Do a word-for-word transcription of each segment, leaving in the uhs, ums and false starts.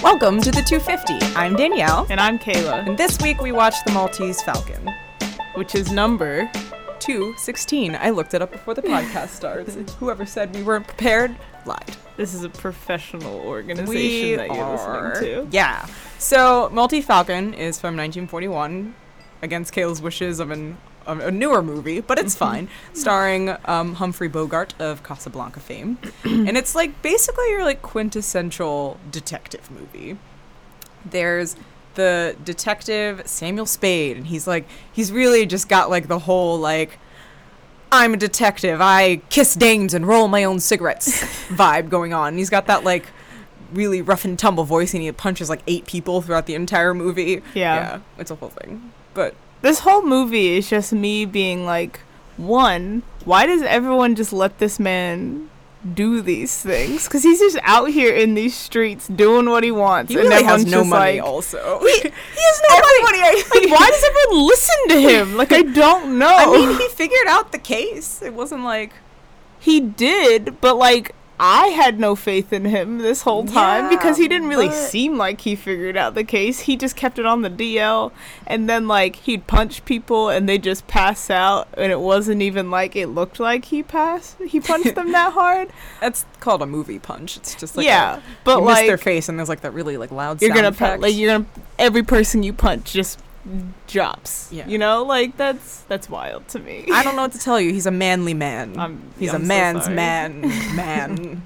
Welcome to the two fifty. I'm Danielle. And I'm Kayla. And this week we watched The Maltese Falcon, which is number two sixteen. I looked it up before the podcast starts. Whoever said we weren't prepared lied. This is a professional organization we that you're are. listening to. Yeah. So Maltese Falcon is from nineteen forty-one, against Kayla's wishes of an of a newer movie, but it's fine, starring um, Humphrey Bogart of Casablanca fame. And it's like basically your like quintessential detective movie. There's the detective Samuel Spade, and he's like he's really just got like the whole like I'm a detective, I kiss dames and roll my own cigarettes vibe going on. And he's got that like really rough and tumble voice, and he punches like eight people throughout the entire movie. Yeah. Yeah, it's a whole thing. But this whole movie is just me being like, one, why does everyone just let this man do these things? Because he's just out here in these streets doing what he wants. he and really has everyone's no just money like, also. He, he has no money. Everybody, Like, why does everyone listen to him? Like, I don't know. I mean, he figured out the case. It wasn't like... He did, but like I had no faith in him this whole time Yeah, because he didn't really but- seem like he figured out the case. He just kept it on the D L, and then like he'd punch people and they just pass out, and it wasn't even like it looked like he passed. He punched them that hard. That's called a movie punch. It's just like yeah, a, but you like miss their face, and there's like that really like loud you're sound gonna effect. pu- like you're gonna every person you punch just drops. Yeah. You know, like that's that's wild to me. I don't know what to tell you. He's a manly man. I'm- He's I'm a so man's sorry. man. Man.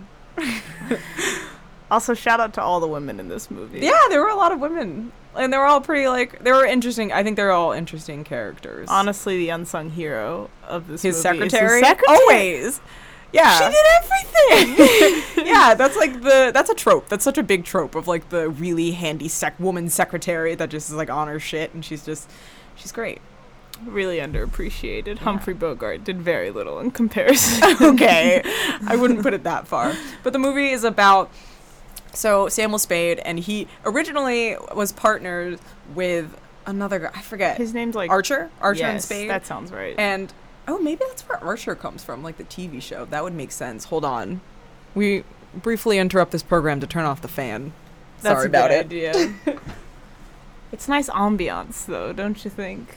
Also, shout out to all the women in this movie. Yeah, there were a lot of women, and they were all pretty like they were interesting. I think they're all interesting characters. Honestly, the unsung hero of this his movie is secretary, his secretary. always. Yeah, She did everything. yeah, that's like the that's a trope. That's such a big trope of like the really handy sec woman secretary that just is like on her shit, and she's just she's great. Really underappreciated. Yeah. Humphrey Bogart did very little in comparison. Okay, I wouldn't put it that far. But the movie is about so Samuel Spade, and he originally was partnered with another guy. I forget His name's like Archer. Archer yes, and Spade. That sounds right. And oh, maybe that's where Archer comes from, like the T V show. That would make sense. Hold on, we briefly interrupt this program to turn off the fan. That's Sorry a about good it. idea. It's nice ambiance, though, don't you think?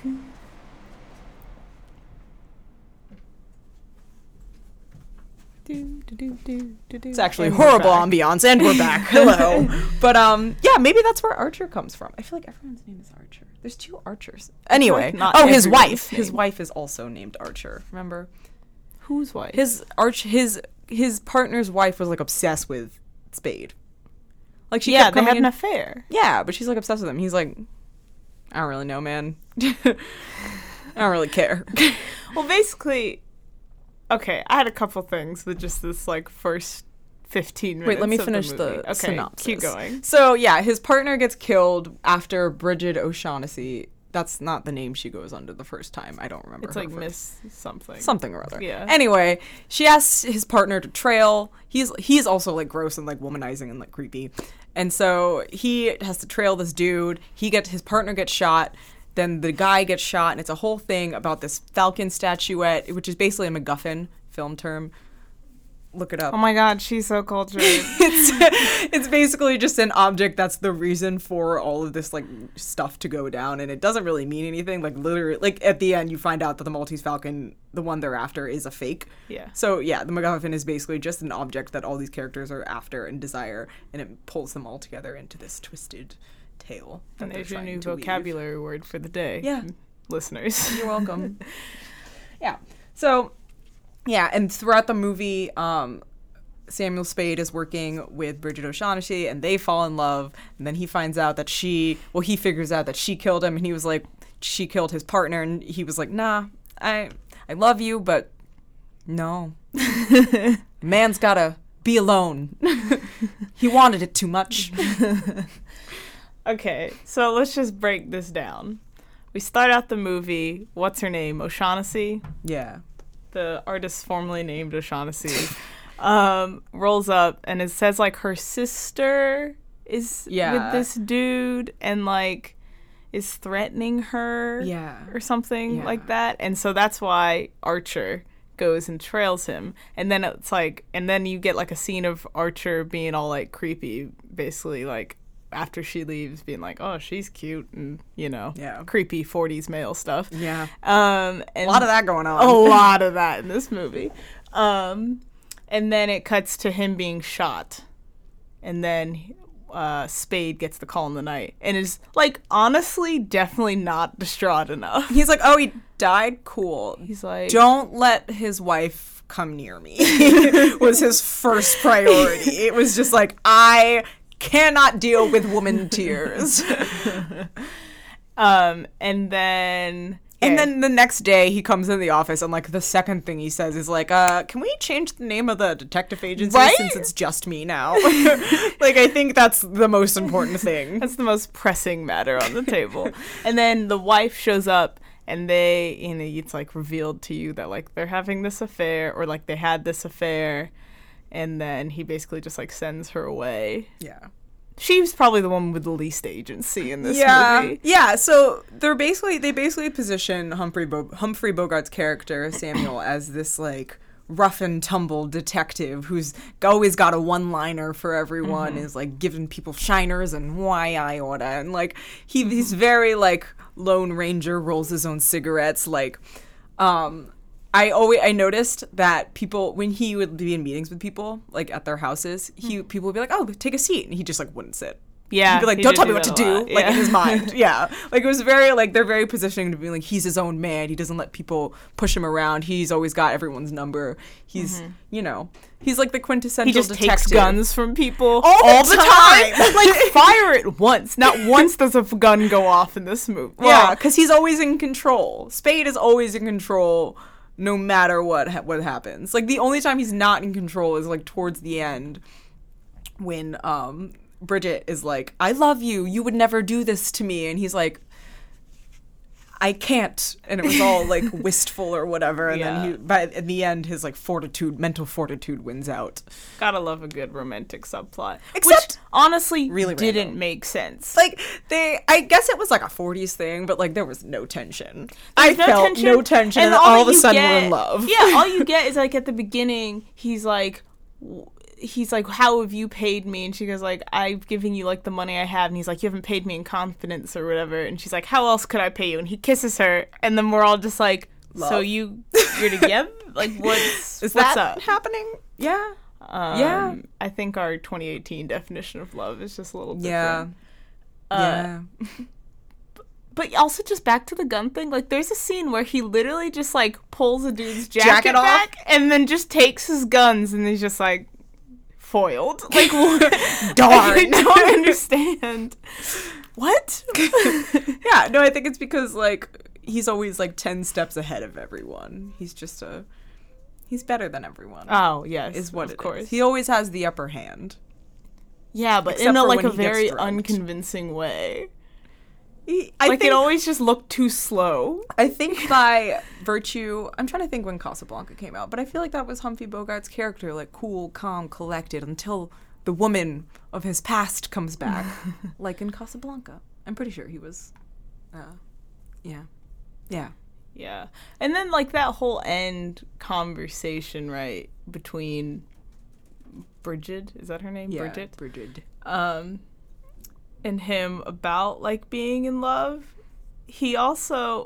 It's actually horrible ambiance, and we're back. Hello. But um, yeah, maybe that's where Archer comes from. I feel like everyone's name is Archer. There's two Archers. Anyway, like not oh, his everyone's wife. name. His wife is also named Archer. Remember? Whose wife? His arch. His his partner's wife was like obsessed with Spade. Like she yeah, kept they coming had in- an affair. Yeah, but she's like obsessed with him. He's like, I don't really know, man. I don't really care. Well, basically, okay, I had a couple things with just this like first fifteen minutes. Wait, let me of finish the, the, movie. Okay, synopsis. keep going. So, yeah, his partner gets killed after Bridget O'Shaughnessy. That's not the name she goes under the first time. I don't remember. It's her like first. Miss something. Something or other. Yeah. Anyway, she asks his partner to trail. He's he's also like gross and like womanizing and like creepy. And so he has to trail this dude. He gets his partner gets shot. Then the guy gets shot, and it's a whole thing about this Falcon statuette, which is basically a MacGuffin film term. Look it up. Oh my god, she's so cultured. it's it's basically just an object that's the reason for all of this like stuff to go down, and it doesn't really mean anything. Like literally, like at the end, you find out that the Maltese Falcon, the one they're after, is a fake. Yeah. So yeah, the MacGuffin is basically just an object that all these characters are after and desire, and it pulls them all together into this twisted tale. that And they're there's your trying new to weave. vocabulary word for the day. Yeah. Listeners. You're welcome. Yeah. So, yeah, and throughout the movie, um, Samuel Spade is working with Bridget O'Shaughnessy, and they fall in love. And then he finds out that she, well, he figures out that she killed him, and he was like, she killed his partner, and he was like, nah, I, I love you, but no, man's gotta be alone. He wanted it too much. Okay, so let's just break this down. We start out the movie, what's her name? O'Shaughnessy? Yeah. The artist formerly named O'Shaughnessy. um, rolls up, and it says, like, her sister is Yeah. with this dude, and, like, is threatening her. Yeah. Or something Yeah. like that. And so that's why Archer goes and trails him. And then it's like, and then you get, like, a scene of Archer being all, like, creepy, basically, like, after she leaves, being like, oh, she's cute, and, you know, Yeah. creepy forties male stuff. Yeah. Um, and A lot of that going on. a lot of that in this movie. Um, and then it cuts to him being shot. And then uh, Spade gets the call in the night. And is, like, honestly, definitely not distraught enough. He's like, oh, he died? Cool. He's like... Don't let his wife come near me was his first priority. It was just like, I cannot deal with woman tears. um, and then... And then the next day he comes in the office and like the second thing he says is like, uh, can we change the name of the detective agency Right? since it's just me now? Like, I think that's the most important thing. That's the most pressing matter on the table. And then the wife shows up and they, you know, it's like revealed to you that like they're having this affair or like they had this affair. And then he basically just like sends her away. Yeah. She's probably the one with the least agency in this yeah. movie. Yeah, so they're basically they basically position Humphrey Bo- Humphrey Bogart's character Samuel as this like rough and tumble detective who's always got a one-liner for everyone, mm-hmm. is like giving people shiners and why I oughta, and like he he's very like Lone Ranger, rolls his own cigarettes, like um I always I noticed that people when he would be in meetings with people like at their houses, he people would be like, "Oh, take a seat," and he just like wouldn't sit. Yeah, he'd be like, he "Don't did tell me do what to that a do." lot. Like Yeah. in his mind, yeah. Like it was very like they're very positioning to be like he's his own man. He doesn't let people push him around. He's always got everyone's number. He's Mm-hmm. you know he's like the quintessential He just detective. takes guns from people all the, all the time. time. Like fire it once. Not once does a gun go off in this movie. Well, Yeah, because he's always in control. Spade is always in control. No matter what ha- what happens. Like, the only time he's not in control is, like, towards the end when um, Bridget is like, I love you. You would never do this to me. And he's like, I can't. And it was all, like, wistful or whatever. And Yeah. then he, by at the end, his, like, fortitude, mental fortitude wins out. Gotta love a good romantic subplot. Except- Which, honestly, Really didn't random. make sense. Like, they, I guess it was, like, a forties thing, but, like, there was no tension. There's I felt no tension, and, all of that a you sudden get- we're in love. Yeah, all you get is like at the beginning, he's like, w- he's like, how have you paid me? And she goes like, I've given you like the money I have. And he's like, you haven't paid me in confidence or whatever. And she's like, how else could I pay you? And he kisses her, and then we're all just like, Love. so you you're together? Like what's Is what's that up? happening? Yeah. Um, Yeah. I think our twenty eighteen definition of love is just a little different. Yeah. Uh, yeah. But also just back to the gun thing, like there's a scene where he literally just like pulls a dude's jacket, Jacket off? back and then just takes his guns and he's just like foiled. Like what? Darn. I don't understand. What? Yeah, no, I think it's because like he's always like ten steps ahead of everyone. He's just a he's better than everyone. Oh yes, is what of it course. is. He always has the upper hand. Yeah, but Except in a for like when a he gets very drugged. unconvincing way. He, I like think, it always just looked too slow. I think by virtue, I'm trying to think when Casablanca came out, but I feel like that was Humphrey Bogart's character, like cool, calm, collected, until the woman of his past comes back, like in Casablanca. I'm pretty sure he was, uh, yeah, yeah. Yeah. And then like that whole end conversation, right, between Bridget, is that her name? Yeah, Bridget? Bridget. Um and him about like being in love. He also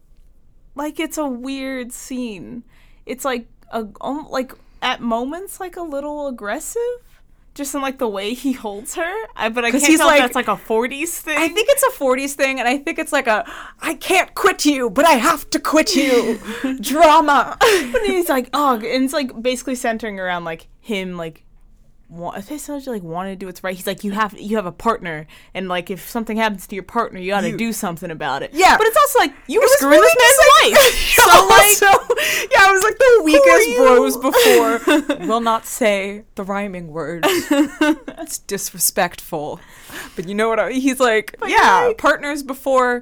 like it's a weird scene. It's like a um, like at moments like a little aggressive. Just in, like, the way he holds her. I, but I can't he's tell like- if that's, like, a forties thing. I think it's a forties thing, and I think it's like a, I can't quit you, but I have to quit you drama. But he's like, oh, and it's, like, basically centering around, like, him, like, wa- essentially, like, wanting to do what's right. He's like, you have you have a partner, and, like, if something happens to your partner, you gotta You- do something about it. Yeah. But it's also, like, you were was screwing really this man's wife. So, like, so, yeah, it was like the weakest you? bros before. Will not say the rhyming word. It's disrespectful. But you know what I He's like, But yeah, like- partners before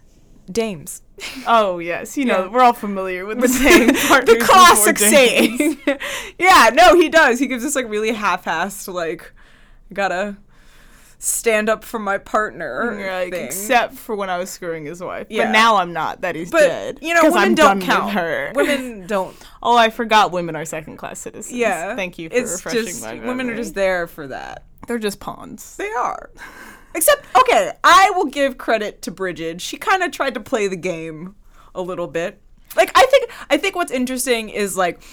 dames. oh, yes, you know, Yeah. we're all familiar with the saying. The classic saying. Yeah, no, he does. He gives this like really half-assed, like, gotta stand up for my partner Like, thing. except for when I was screwing his wife. Yeah. But now I'm not, that he's but, dead. you know, 'cause women I'm don't done count. with her. Women don't. Oh, I forgot women are second-class citizens. Yeah. Thank you for it's refreshing just, my memory. women are just there for that. They're just pawns. They are. Except, okay, I will give credit to Bridget. She kind of tried to play the game a little bit. Like, I think I think what's interesting is, like,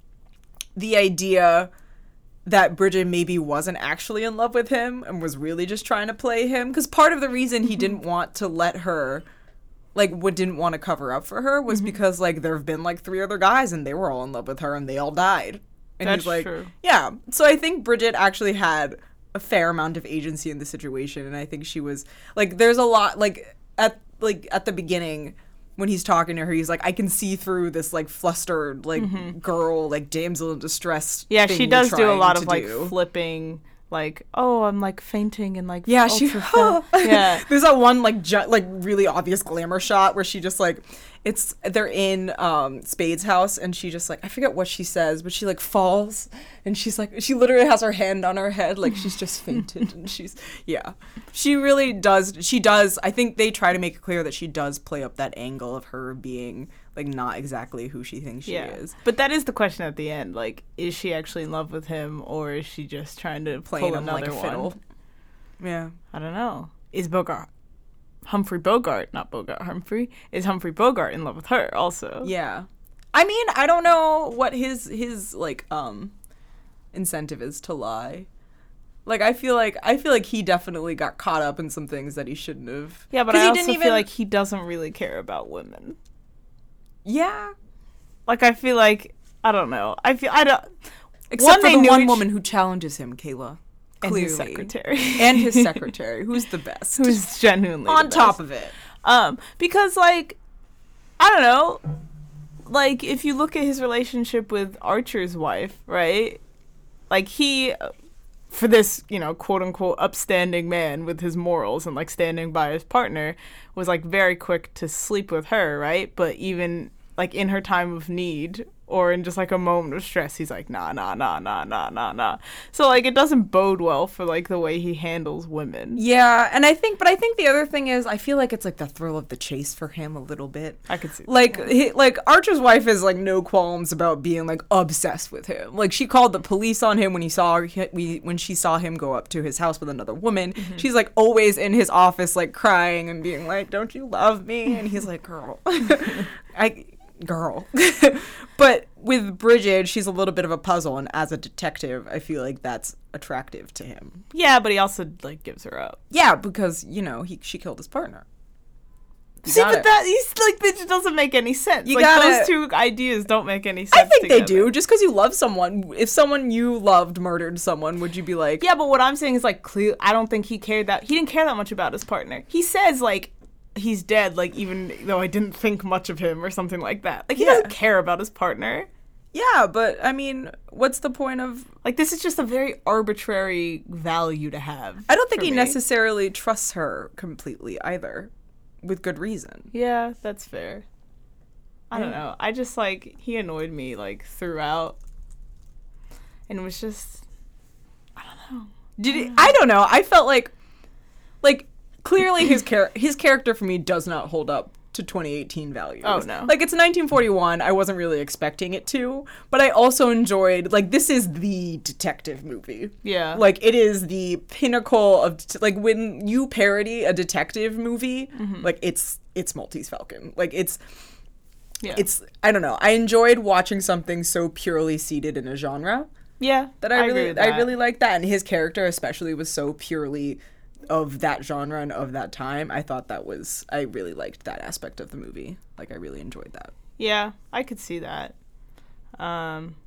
the idea that Bridget maybe wasn't actually in love with him and was really just trying to play him. Because part of the reason he didn't want to let her, like, what didn't want to cover up for her was mm-hmm. because, like, there have been, like, three other guys and they were all in love with her and they all died. And That's he's like, true. Yeah. So I think Bridget actually had a fair amount of agency in the situation. And I think she was, like, there's a lot, like, at, like, at the beginning, when he's talking to her, he's like, I can see through this, like, flustered, like, mm-hmm. girl, like, damsel in distress. Yeah, she does do a lot of, like, do. flipping, like, oh, I'm, like, fainting and, like, yeah, she, yeah. There's that one, like, ju- like, really obvious glamour shot where she just, like, it's, they're in um, Spade's house, and she just, like, I forget what she says, but she, like, falls, and she's, like, she literally has her hand on her head, like, she's just fainted, and she's, yeah. She really does, she does, I think they try to make it clear that she does play up that angle of her being, like, not exactly who she thinks she yeah. is. But that is the question at the end, like, is she actually in love with him, or is she just trying to play pull another like a fiddle? One? Yeah. I don't know. Is Bogart, Humphrey Bogart, not Bogart, Humphrey, is Humphrey Bogart in love with her also? Yeah. I mean, I don't know what his, his like, um, incentive is to lie. Like, I feel like I feel like he definitely got caught up in some things that he shouldn't have. Yeah, but I also even... feel like he doesn't really care about women. Yeah. Like, I feel like, I don't know. I feel, I don't... Except one, for the one each... woman who challenges him, Kayla. And clearly. his secretary. And his secretary, who's the best. Who's genuinely on the top best. of it. Um, because, like, I don't know. Like, if you look at his relationship with Archer's wife, right? Like, he... for this, you know, quote-unquote upstanding man with his morals and, like, standing by his partner, was, like, very quick to sleep with her, right? But even, like, in her time of need or in just, like, a moment of stress, he's like, nah, nah, nah, nah, nah, nah, nah. So, like, it doesn't bode well for, like, the way he handles women. Yeah, and I think, but I think the other thing is, I feel like it's, like, the thrill of the chase for him a little bit. I could see like, that. he, like, Archer's wife is, like, no qualms about being, like, obsessed with him. Like, she called the police on him when he saw, we, when she saw him go up to his house with another woman. Mm-hmm. She's, like, always in his office, like, crying and being like, don't you love me? And he's like, girl. I... girl. But with Bridget, she's a little bit of a puzzle, and as a detective, I feel like that's attractive to him. Yeah, but he also, like, gives her up. Yeah, because, you know, he she killed his partner. You See, but it. that he's like that just doesn't make any sense. You like gotta, those two ideas don't make any sense. I think together. they do. Just because you love someone, if someone you loved murdered someone, would you be like? Yeah, but what I'm saying is like, clear. I don't think he cared that. He didn't care that much about his partner. He says like, he's dead, like, even though I didn't think much of him or something like that. Like, he yeah. doesn't care about his partner. Yeah, but, I mean, what's the point of... Like, this is just a very arbitrary value to have. I don't think he me. necessarily trusts her completely either, with good reason. Yeah, that's fair. I yeah. don't know. I just, like, he annoyed me, like, throughout. And it was just... I don't know. Did it, I don't know. I felt like... Like... Clearly, his char- his character for me does not hold up to twenty eighteen values. Oh, no. Like, it's nineteen forty-one. I wasn't really expecting it to. But I also enjoyed, like, this is the detective movie. Yeah. Like, it is the pinnacle of, like, when you parody a detective movie, mm-hmm. like, it's, it's Maltese Falcon. Like, it's, yeah. it's, I don't know. I enjoyed watching something so purely seated in a genre. Yeah. That I, I really, agree with that. I really liked that. And his character especially was so purely of that genre and of that time. I thought that was, I really liked that aspect of the movie. Like, I really enjoyed that. Yeah, I could see that. Um,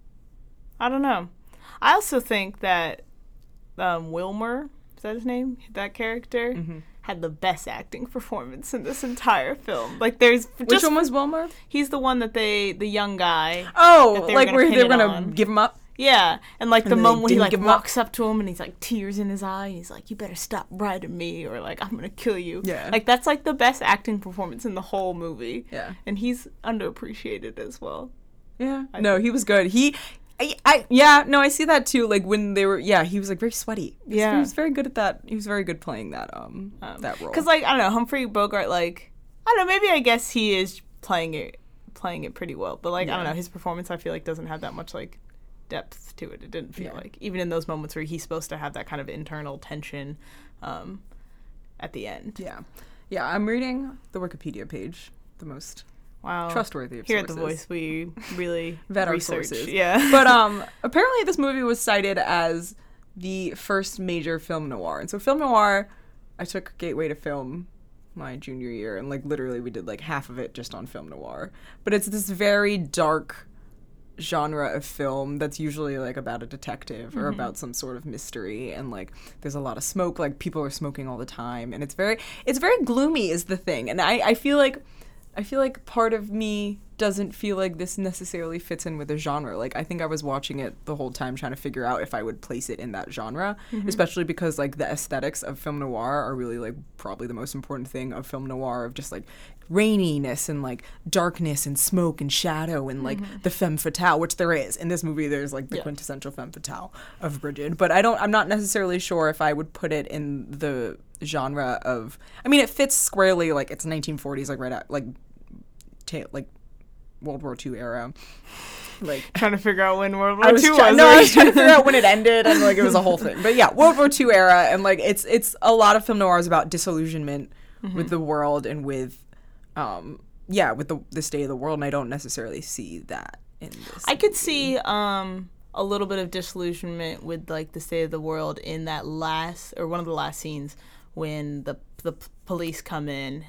I don't know. I also think that um, Wilmer, is that his name? That character mm-hmm. had the best acting performance in this entire film. Like, there's Which just, one was Wilmer? He's the one that they, the young guy. Oh, like where they were gonna give him up? Yeah, and like and the moment when he like walks up. up to him and he's like tears in his eye and he's like, you better stop writing me, or like, I'm gonna kill you. Yeah. Like, that's like the best acting performance in the whole movie. Yeah. And he's underappreciated as well. Yeah. I no, think. He was good. He I, I yeah, no, I see that too. Like when they were yeah, he was like very sweaty. He was, yeah. He was very good at that. He was very good playing that um, um that role. Cuz like, I don't know, Humphrey Bogart, like, I don't know, maybe I guess he is playing it playing it pretty well, but like yeah. I don't know, his performance I feel like doesn't have that much like depth to it. It didn't feel yeah. like, even in those moments where he's supposed to have that kind of internal tension, um at the end. Yeah. Yeah, I'm reading the Wikipedia page, the most Wow. trustworthy of Here sources. at The Voice, we really Vet our research. sources. Yeah. But um, apparently this movie was cited as the first major film noir. And so film noir, I took Gateway to Film my junior year, and like literally we did like half of it just on film noir. But it's this very dark genre of film that's usually like about a detective or Mm-hmm. about some sort of mystery, and like there's a lot of smoke, like people are smoking all the time, and it's very it's very gloomy is the thing. And I, I feel like I feel like part of me doesn't feel like this necessarily fits in with the genre. Like, I think I was watching it the whole time trying to figure out if I would place it in that genre, Mm-hmm. especially because, like, the aesthetics of film noir are really, like, probably the most important thing of film noir, of just, like, raininess and, like, darkness and smoke and shadow and, like, the femme fatale, which there is. In this movie, there's, like, the Yeah. quintessential femme fatale of Bridget. But I don't, I'm not necessarily sure if I would put it in the genre of, I mean, it fits squarely, like, it's nineteen forties, like, right at, like, ta- like, World War Two era. Like, Trying to figure out when World War I was Two try- was. no, I was trying to figure out when it ended, and like it was a whole thing. But yeah, World War Two era, and like it's it's a lot of film noirs about disillusionment with the world and with, um, yeah, with the the state of the world. And I don't necessarily see that in this. I could see um a little bit of disillusionment with like the state of the world in that last or one of the last scenes when the the p- police come in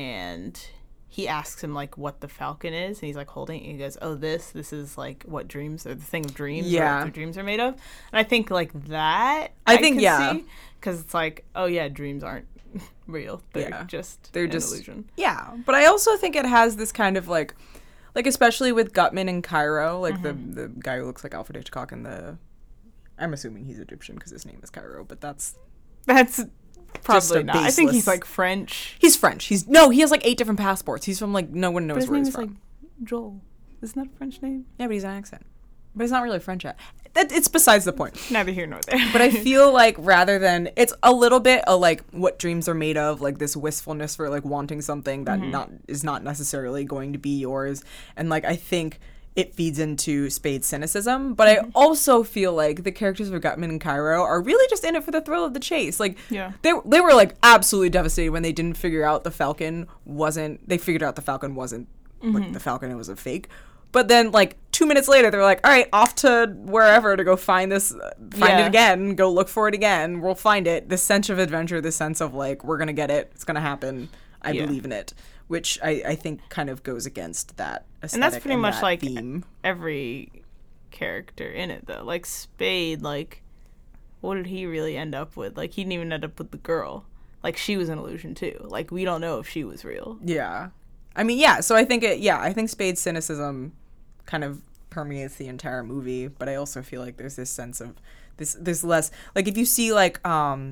and he asks him like what the Falcon is, and he's like holding it, and he goes, "Oh, this this is like what dreams or the thing of dreams, or Yeah. what their dreams are made of." And I think like that I think, yeah. because it's like, oh yeah, dreams aren't real; they're Yeah. just They're an just- illusion. Yeah, but I also think it has this kind of like, like especially with Gutman and Cairo, like the the guy who looks like Alfred Hitchcock in the. I'm assuming he's Egyptian because his name is Cairo, but that's That's Just probably a not. I think he's baseless- like French. he's French. He's no, he has like eight different passports. He's from like no one knows But his where name he's is from. like Joel. Isn't that a French name? Yeah, but he's an accent. But he's not really French yet. That, it's besides the point. Neither here nor there. But I feel like rather than it's a little bit of like what dreams are made of, like this wistfulness for like wanting something that not is not necessarily going to be yours, and like I think it feeds into Spade's cynicism. But I also feel like the characters of Gutman and Cairo are really just in it for the thrill of the chase. Like Yeah. they they were like absolutely devastated when they didn't figure out the Falcon wasn't. They figured out the Falcon wasn't like the Falcon. It was a fake. But then, like, two minutes later, they're like, all right, off to wherever to go find this, uh, find Yeah. it again, go look for it again. We'll find it. This sense of adventure, this sense of, like, we're going to get it. It's going to happen. I Yeah. believe in it. Which I, I think kind of goes against that aesthetic And that's pretty much that like theme. every character in it, though. Like Spade, like, what did he really end up with? Like, he didn't even end up with the girl. Like, she was an illusion, too. Like, we don't know if she was real. Yeah. I mean, yeah. So I think it, yeah, I think Spade's cynicism kind of permeates the entire movie, but I also feel like there's this sense of this, this less, like if you see like, um,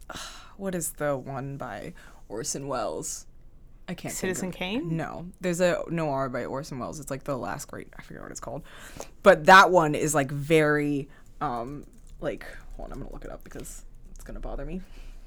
what is the one by Orson Welles? I can't Citizen think of, Kane? No, there's a noir by Orson Welles. It's like the last great, I forget what it's called, but that one is like very, um, like, hold on, I'm gonna look it up because it's gonna bother me.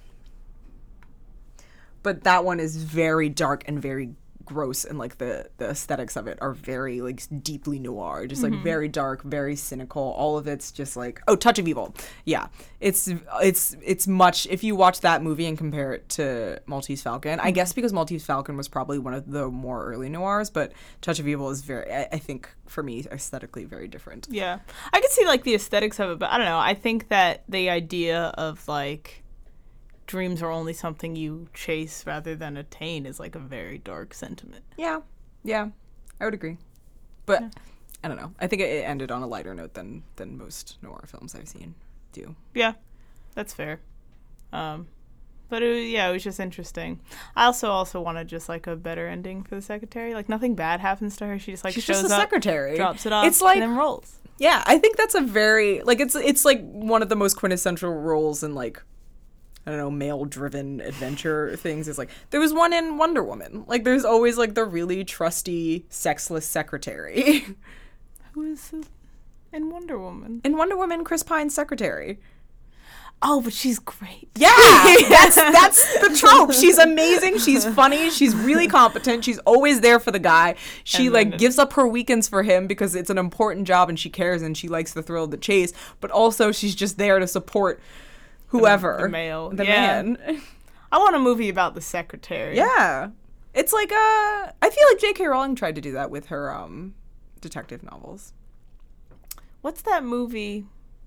But that one is very dark and very gross, and like the the aesthetics of it are very like deeply noir, just like very dark, very cynical. All of it's just like, oh, Touch of Evil. Yeah, it's it's it's much. If you watch that movie and compare it to Maltese Falcon, I guess because Maltese Falcon was probably one of the more early noirs, but Touch of Evil is very, I, I think for me, aesthetically very different. Yeah. I could see, like, the aesthetics of it, but I don't know. I think that the idea of, like, dreams are only something you chase rather than attain is, like, a very dark sentiment. Yeah, yeah, I would agree. But I don't know. I think it, it ended on a lighter note than than most noir films I've seen do. Yeah, that's fair. Um, but it, was- yeah, it was just interesting. I also also wanted just like a better ending for the secretary. Like nothing bad happens to her. She just like She's shows just a up, secretary. drops it off, It's like, and then rolls. yeah, I think that's a very like it's it's like one of the most quintessential roles in like, I don't know, male-driven adventure things. Is like there was one in Wonder Woman. Like there's always like the really trusty, sexless secretary. Who is this in Wonder Woman? In Wonder Woman, Chris Pine's secretary. Oh, but she's great. Yeah, that's that's the trope. She's amazing. She's funny. She's really competent. She's always there for the guy. She And like then- gives up her weekends for him because it's an important job and she cares and she likes the thrill of the chase. But also she's just there to support whoever The male. the Yeah. man. I want a movie about the secretary. Yeah. It's like, uh, I feel like J K. Rowling tried to do that with her um, detective novels. What's that movie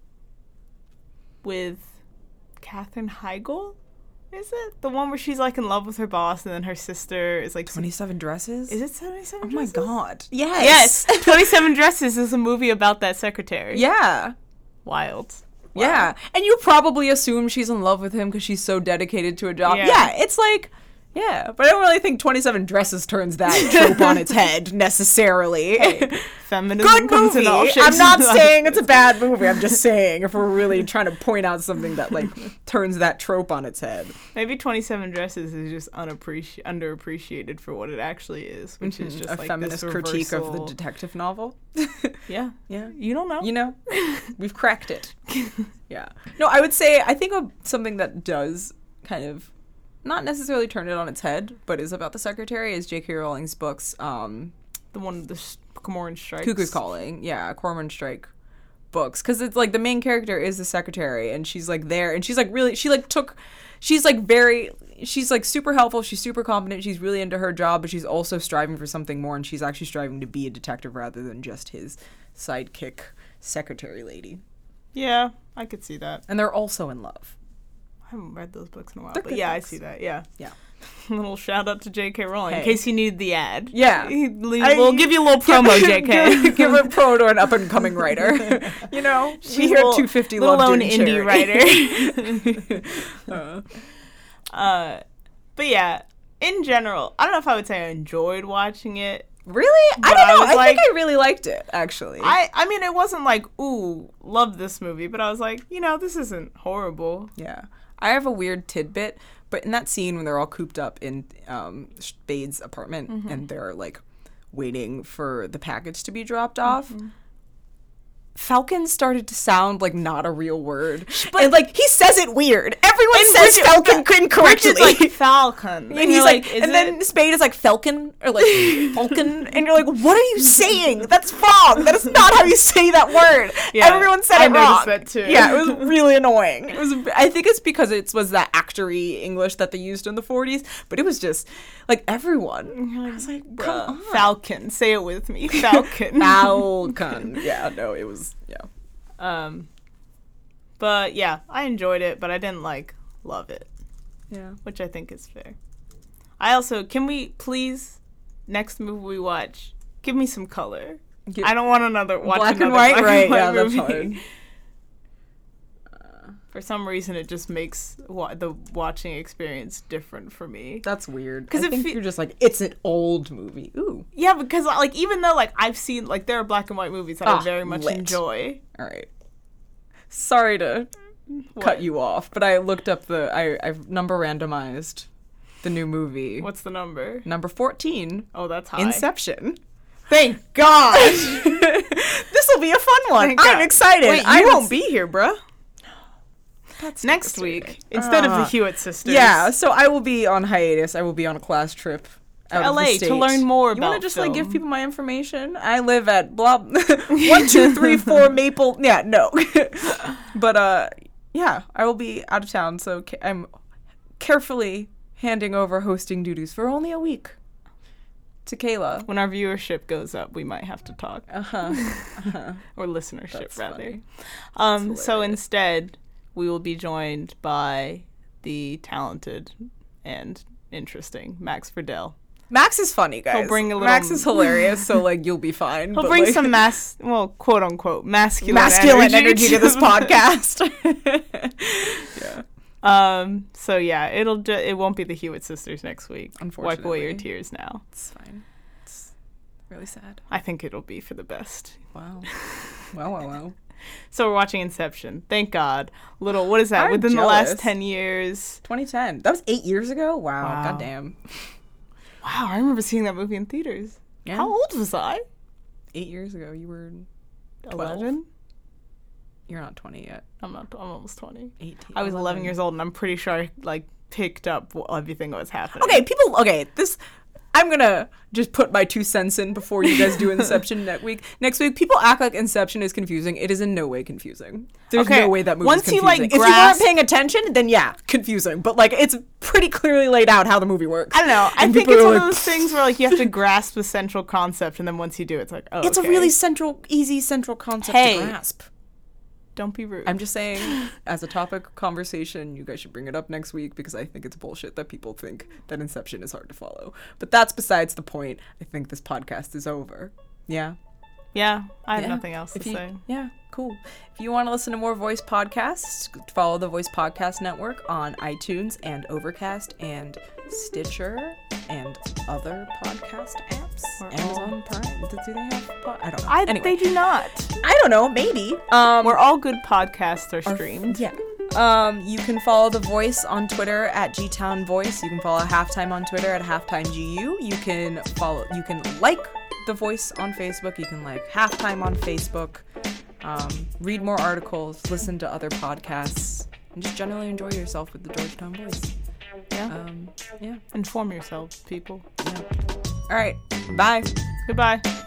with Katherine Heigl? Is it? The one where she's like in love with her boss and then her sister is like... twenty-seven Dresses? Is it twenty-seven Oh Dresses? my god. Yes. Yes. twenty-seven Dresses is a movie about that secretary. Yeah. Wild. Wow. Yeah. And you probably assume she's in love with him because she's so dedicated to a job. Yeah. Yeah. It's like, yeah. But I don't really think twenty-seven Dresses turns that trope on its head necessarily. Hey, feminism Good comes movie. in all shapes I'm not and saying it's a bad movie. I'm just saying if we're really trying to point out something that like turns that trope on its head. Maybe twenty-seven Dresses is just unappreci- underappreciated for what it actually is, which is just a like feminist this critique of the reversal- detective novel. Yeah, Yeah. you don't know. You know, we've cracked it. Yeah. No, I would say I think of something that does kind of not necessarily turn it on its head, but is about the secretary is J K. Rowling's books. Um, The one with the sh- Cormoran strikes. Cuckoo's Calling. Yeah, Cormoran Strike books. Because it's like the main character is the secretary and she's like there and she's like really, she like took, she's like very, she's like super helpful. She's super competent. She's really into her job, but she's also striving for something more and she's actually striving to be a detective rather than just his sidekick secretary lady. Yeah, I could see that. And they're also in love. I haven't read those books in a while, They're but good yeah, books. I see that. Yeah, Yeah. A little shout out to J K. Rowling Hey. in case you need the ad. Yeah. He- le- I- we'll give you a little promo, J K. give, give a pro to an up and coming writer. You know, She's we a here little- at two fifty little love known doing indie charity. writer. Uh, uh, but yeah, in general, I don't know if I would say I enjoyed watching it. really? I But don't I know. was I, like- think I really liked it, actually. I, I mean, it wasn't like, ooh, love this movie, but I was like, you know, this isn't horrible. Yeah. I have a weird tidbit, but in that scene when they're all cooped up in um, Spade's apartment Mm-hmm. and they're like waiting for the package to be dropped off, Falcon started to sound like not a real word. But and like he says it weird. Everyone And says Richard- Falcon incorrectly. Richard's like Falcon, and he's you're like, is and it? then Spade is like Falcon or like Falcon, and you're like, what are you saying? That's wrong. That is not how you say that word. Yeah, Everyone said I it noticed wrong. that too. Yeah, it was really annoying. It was. I think it's because it was that actory English that they used in the forties, but it was just like everyone. I was like, come on, Falcon, say it with me, Falcon. Falcon. Yeah, no, it was. Yeah. Um, but yeah, I enjoyed it, but I didn't like love it, Yeah. which I think is fair. I also, can we please, next movie we watch, give me some color. Give- I don't want another watch Black and another white, black right? and white Yeah, that's movie. hard. For some reason, it just makes wa- the watching experience different for me. That's weird. 'Cause I it think fe- you're just like, it's an old movie. Ooh. Yeah, because like even though like I've seen like there are black and white movies that Ah, I very much lit. enjoy. All right. Sorry to What? cut you off, but I looked up the I I've number randomized the new movie. What's the number? Number fourteen? Oh, that's high. Inception. Thank God. This will be a fun one. Thank I'm God. excited. Wait, you I won't would- be here, bruh. That's Next devastating. week, instead of the Uh, Hewitt sisters. Yeah, so I will be on hiatus. I will be on a class trip out L A of the to state. learn more You want about to just like give film. people my information? I live at blah one two three four Maple. Yeah, no, but uh, yeah, I will be out of town, so ca- I'm carefully handing over hosting duties for only a week to Kayla. When our viewership goes up, we might have to talk, Uh huh. Uh-huh. or listenership That's rather. funny. Um, so hilarious. instead, we will be joined by the talented and interesting Max Friedel. Max is funny, guys. bring a little- Max is hilarious, so like you'll be fine. He'll but, bring like, some mass, well, quote unquote, masculine, masculine energy, energy to this the- podcast. Yeah. Um. So yeah, it'll ju- it won't be the Hewitt sisters next week. Wipe away your Unfortunately. tears now. It's fine. It's really sad. I think it'll be for the best. Wow. Wow, wow, wow. So we're watching Inception. Thank God. Little, what is that? I'm Within the last jealous. ten years. twenty ten. That was eight years ago? Wow. Wow. Goddamn. Wow, I remember seeing that movie in theaters. Yeah. How old was I? Eight years ago, you were Eleven. You're not twenty yet. I'm not. I'm almost twenty. eighteen. I was eleven years old, and I'm pretty sure I like picked up wh- everything that was happening. Okay, people. Okay, this. I'm gonna just put my two cents in before you guys do Inception next week. Next week, people act like Inception is confusing. It is in no way confusing. There's Okay, no way that movie once is you, confusing. like, if you weren't grasp- paying attention, then yeah, confusing. But like, it's pretty clearly laid out how the movie works. I don't know. I And think people it's are one of like, those things where like you have to grasp the central concept, and then once you do, it's like, oh, It's okay. a really central, easy central concept Hey. to grasp. Don't be rude. I'm just saying, as a topic of conversation, you guys should bring it up next week because I think it's bullshit that people think that Inception is hard to follow. But that's besides the point. I think this podcast is over. Yeah? yeah, I have Yeah. nothing else to If you, say. Yeah, cool. If you want to listen to more Voice podcasts, follow the Voice Podcast Network on iTunes and Overcast and Stitcher and other podcast apps. Or Amazon Prime. Do they have? Po- I don't know. I, anyway, They do not. I don't know. Maybe. Um, Where all good podcasts are Or- streamed. Yeah. Um, you can follow The Voice on Twitter at G-Town Voice. You can follow Halftime on Twitter at Halftime G U. You can follow, you can like The Voice on Facebook. You can like Halftime on Facebook. Um, read more articles, listen to other podcasts, and just generally enjoy yourself with the Georgetown Voice. Yeah. Um, yeah. Inform yourselves, people. Yeah. All right. Bye. Goodbye.